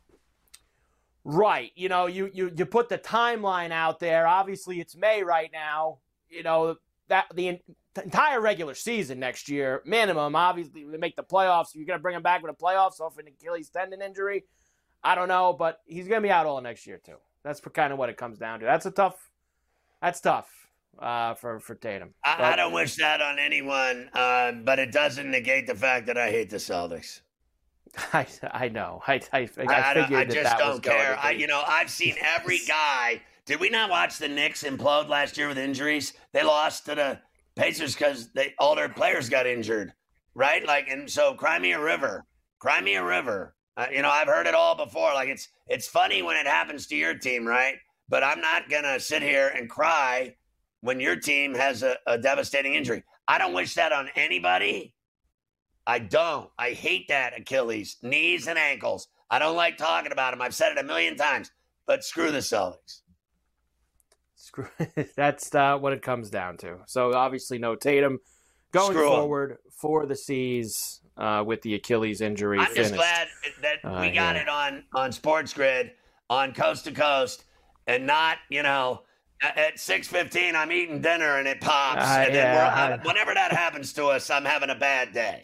Right. You know, you, you, you put the timeline out there. Obviously, it's May right now. You know, that the entire regular season next year, minimum, obviously, they make the playoffs. You're going to bring him back with the playoffs off an Achilles tendon injury? I don't know, but he's going to be out all next year, too. That's kind of what it comes down to. That's a tough – that's tough uh, for, for Tatum.
I,
but,
I don't wish that on anyone, uh, but it doesn't negate the fact that I hate the Celtics.
I I know. I I, I,
I,
figured
I
that
just
that
don't
was going
care.
to
I,
be.
you know, I've seen every guy. Did we not watch the Knicks implode last year with injuries? They lost to the Pacers because they all their players got injured, right? Like, and so cry me a river, cry me a river. Uh, you know, I've heard it all before. Like, it's it's funny when it happens to your team, right? But I'm not gonna sit here and cry when your team has a, a devastating injury. I don't wish that on anybody. I don't. I hate that Achilles, knees and ankles. I don't like talking about them. I've said it a million times, but screw the Celtics.
Screw. That's uh, what it comes down to. So obviously no Tatum going
Screw
forward for the C's uh, with the Achilles injury
I'm
finished.
just glad that
uh,
we got
yeah.
it on, on Sports Grid, on Coast to Coast, and not, you know, at six fifteen I'm eating dinner and it pops.
Uh,
and then
yeah,
we're,
I,
whenever that happens to us, I'm having a bad day.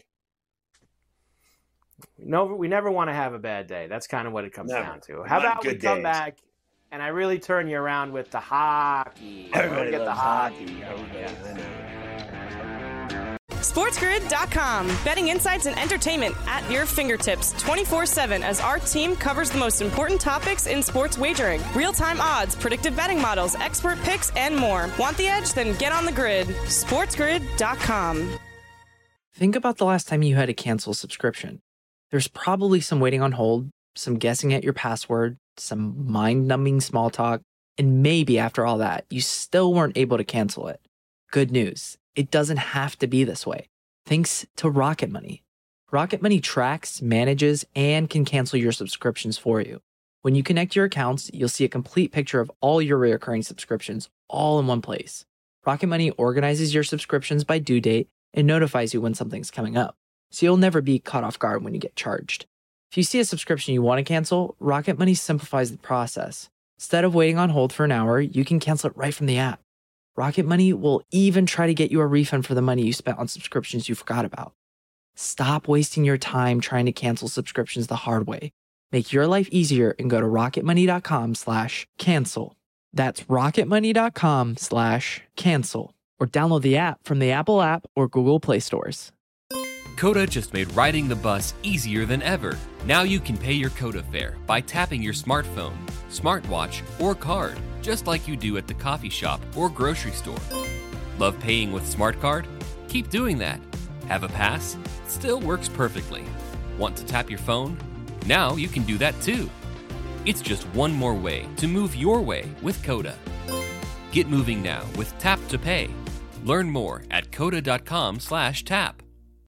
No, we never want to have a bad day. That's kind of what it comes
Never.
down to. How
Want
about we
good
come
days.
back and I really turn you around with the hockey? I wanna
Everybody
get the
loves
hockey.
hockey. Everybody, I know.
SportsGrid dot com. Betting insights and entertainment at your fingertips twenty-four seven as our team covers the most important topics in sports wagering. Real-time odds, predictive betting models, expert picks, and more. Want the edge? Then get on the grid. SportsGrid dot com.
Think about the last time you had to cancel a subscription. There's probably some waiting on hold, some guessing at your password, some mind-numbing small talk, and maybe after all that, you still weren't able to cancel it. Good news. It doesn't have to be this way. Thanks to Rocket Money. Rocket Money tracks, manages, and can cancel your subscriptions for you. When you connect your accounts, you'll see a complete picture of all your recurring subscriptions all in one place. Rocket Money organizes your subscriptions by due date and notifies you when something's coming up, so you'll never be caught off guard when you get charged. If you see a subscription you want to cancel, Rocket Money simplifies the process. Instead of waiting on hold for an hour, you can cancel it right from the app. Rocket Money will even try to get you a refund for the money you spent on subscriptions you forgot about. Stop wasting your time trying to cancel subscriptions the hard way. Make your life easier and go to rocketmoney.com slash cancel. That's rocketmoney.com slash cancel. Or download the app from the Apple app or Google Play stores.
Coda just made riding the bus easier than ever. Now you can pay your Coda fare by tapping your smartphone, smartwatch, or card, just like you do at the coffee shop or grocery store. Love paying with Smart Card? Keep doing that. Have a pass? Still works perfectly. Want to tap your phone? Now you can do that too. It's just one more way to move your way with Coda. Get moving now with Tap to Pay. Learn more at coda.com slash tap.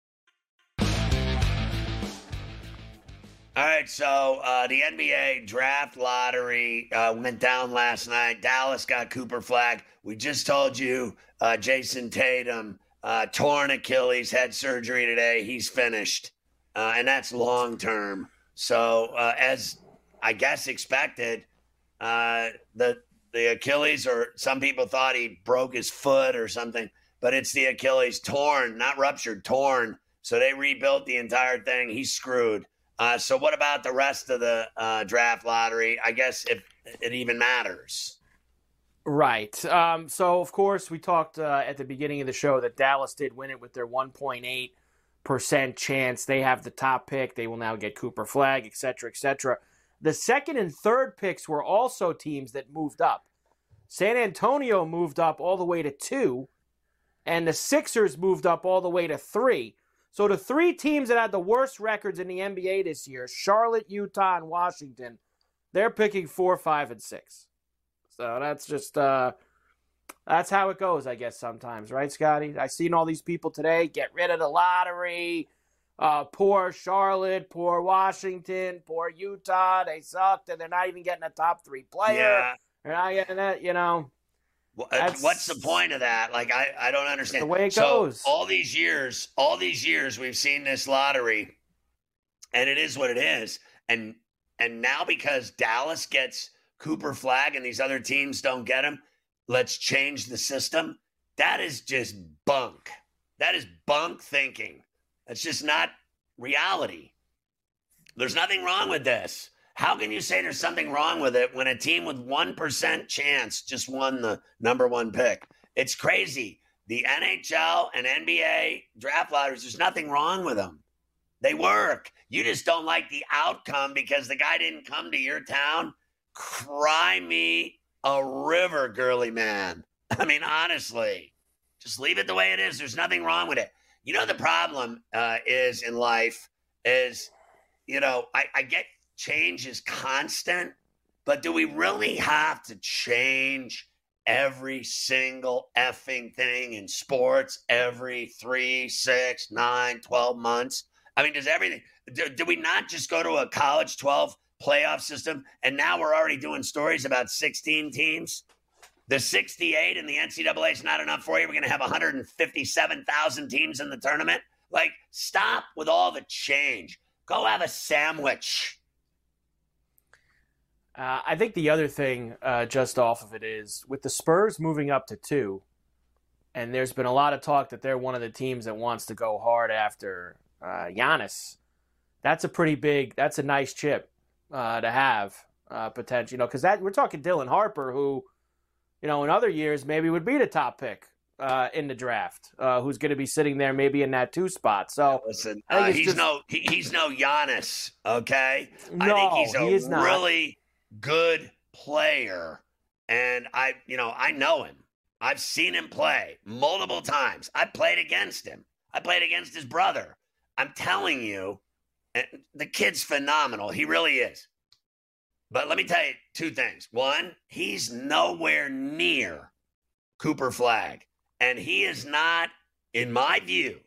All right, so uh, the N B A draft lottery uh, went down last night. Dallas got Cooper Flagg. We just told you uh, Jason Tatum, uh, torn Achilles, had surgery today. He's finished, uh, and that's long term. So uh, as I guess expected, uh, the the Achilles, or some people thought he broke his foot or something, but it's the Achilles torn, not ruptured, torn. So they rebuilt the entire thing. He's screwed. Uh, so what about the rest of the uh, draft lottery? I guess if it even matters.
Right. Um, so, of course, we talked uh, at the beginning of the show that Dallas did win it with their one point eight percent chance. They have the top pick. They will now get Cooper Flagg, et cetera, et cetera. The second and third picks were also teams that moved up. San Antonio moved up all the way to two, and the Sixers moved up all the way to three. So the three teams that had the worst records in the N B A this year, Charlotte, Utah, and Washington, they're picking four, five, and six. So that's just uh, that's how it goes, I guess, sometimes, right, Scotty? I've seen all these people today get rid of the lottery. Uh, poor Charlotte, poor Washington, poor Utah. They sucked, and they're not even getting a top three player.
Yeah.
They're not getting that, you know.
That's, What's the point of that? Like, I, I don't understand.
The way it
so
goes.
all these years, all these years we've seen this lottery, and it is what it is. And and now because Dallas gets Cooper Flagg and these other teams don't get him, let's change the system. That is just bunk. That is bunk thinking. That's just not reality. There's nothing wrong with this. How can you say there's something wrong with it when a team with one percent chance just won the number one pick? It's crazy. The N H L and N B A draft lotteries, there's nothing wrong with them. They work. You just don't like the outcome because the guy didn't come to your town. Cry me a river, girly man. I mean, honestly, just leave it the way it is. There's nothing wrong with it. You know, the problem uh, is in life is, you know, I, I get change is constant, but do we really have to change every single effing thing in sports every three, six, nine, twelve months? I mean, does everything, do, do we not just go to a college twelve playoff system and now we're already doing stories about sixteen teams? The sixty-eight in the N C double A is not enough for you. We're going to have one hundred fifty-seven thousand teams in the tournament. Like, stop with all the change. Go have a sandwich.
Uh, I think the other thing uh, just off of it is with the Spurs moving up to two, and there's been a lot of talk that they're one of the teams that wants to go hard after uh, Giannis. That's a pretty big, that's a nice chip uh, to have uh, potential, you know, because that we're talking Dylan Harper, who, you know, in other years maybe would be the top pick uh, in the draft, uh, who's going to be sitting there maybe in that two spot. So
listen, uh, he's
just,
no he, he's no Giannis, okay?
No,
I think he's a
he is not.
really good player, and I, you know, I know him. I've seen him play multiple times. I played against him. I played against his brother. I'm telling you, the kid's phenomenal. He really is. But let me tell you two things. One, he's nowhere near Cooper Flagg, and he is not, in my view,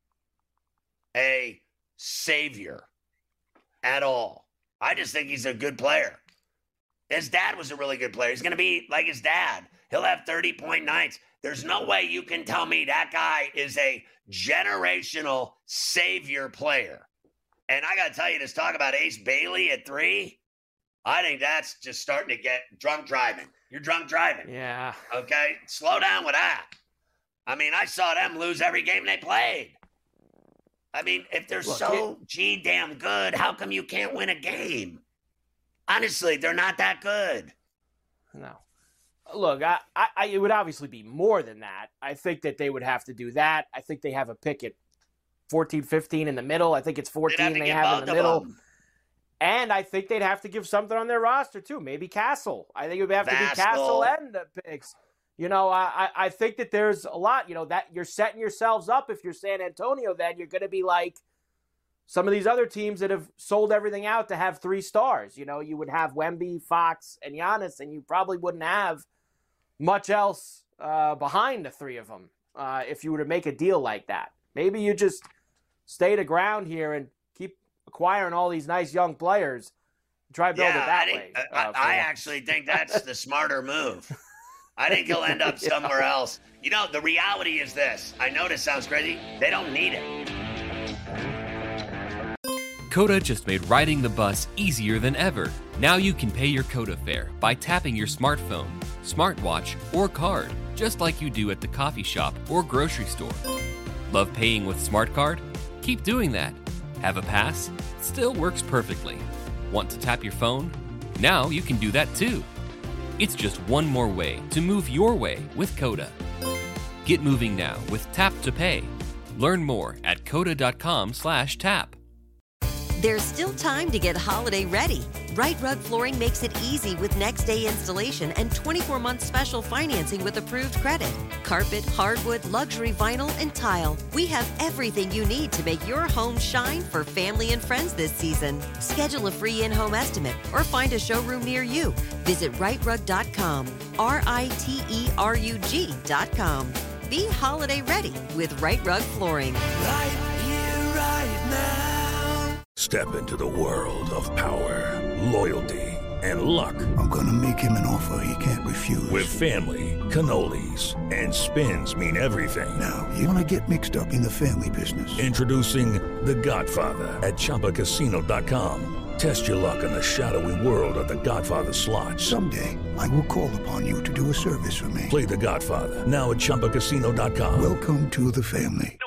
a savior at all. I just think he's a good player. His dad was a really good player. He's going to be like his dad. He'll have thirty-point nights. There's no way you can tell me that guy is a generational savior player. And I got to tell you, this talk about Ace Bailey at three, I think that's just starting to get drunk driving. You're drunk driving.
Yeah.
Okay? Slow down with that. I mean, I saw them lose every game they played. I mean, if they're
Look,
so
it,
gee damn good, how come you can't win a game? Honestly, they're not that good.
No. Look, I, I, it would obviously be more than that. I think that they would have to do that. I think they have a pick at fourteen, fifteen in the middle. I think it's fourteen
have
they have in the middle.
Them.
And I think they'd have to give something on their roster, too. Maybe Castle. I think it would have to
Vascal.
be Castle and the picks. You know, I, I think that there's a lot, you know, that you're setting yourselves up. If you're San Antonio, then you're going to be like some of these other teams that have sold everything out to have three stars. You know, you would have Wemby, Fox, and Giannis, and you probably wouldn't have much else uh, behind the three of them uh, if you were to make a deal like that. Maybe you just stay the ground here and keep acquiring all these nice young players. Try to build
yeah,
it that
I think,
way.
Uh,
Uh,
I, I actually think that's the smarter move. I think he'll end up somewhere yeah. else. You know, the reality is this. I know this sounds crazy. They don't need it.
Coda just made riding the bus easier than ever. Now you can pay your Coda fare by tapping your smartphone, smartwatch, or card, just like you do at the coffee shop or grocery store. Love paying with SmartCard? Keep doing that. Have a pass? Still works perfectly. Want to tap your phone? Now you can do that too. It's just one more way to move your way with Coda. Get moving now with Tap to Pay. Learn more at coda dot com slash tap.
There's still time to get holiday ready. Right Rug Flooring makes it easy with next-day installation and twenty-four month special financing with approved credit. Carpet, hardwood, luxury vinyl, and tile. We have everything you need to make your home shine for family and friends this season. Schedule a free in-home estimate or find a showroom near you. Visit right rug dot com, R I T E R U G dot com. Be holiday ready with Right Rug Flooring.
Right here, right now. Step into the world of power, loyalty, and luck.
I'm gonna make him an offer he can't refuse.
With family, cannolis, and spins mean everything.
Now, you wanna get mixed up in the family business.
Introducing The Godfather at Chumba Casino dot com. Test your luck in the shadowy world of The Godfather slot.
Someday, I will call upon you to do a service for me.
Play The Godfather now at Chumba Casino dot com.
Welcome to the family.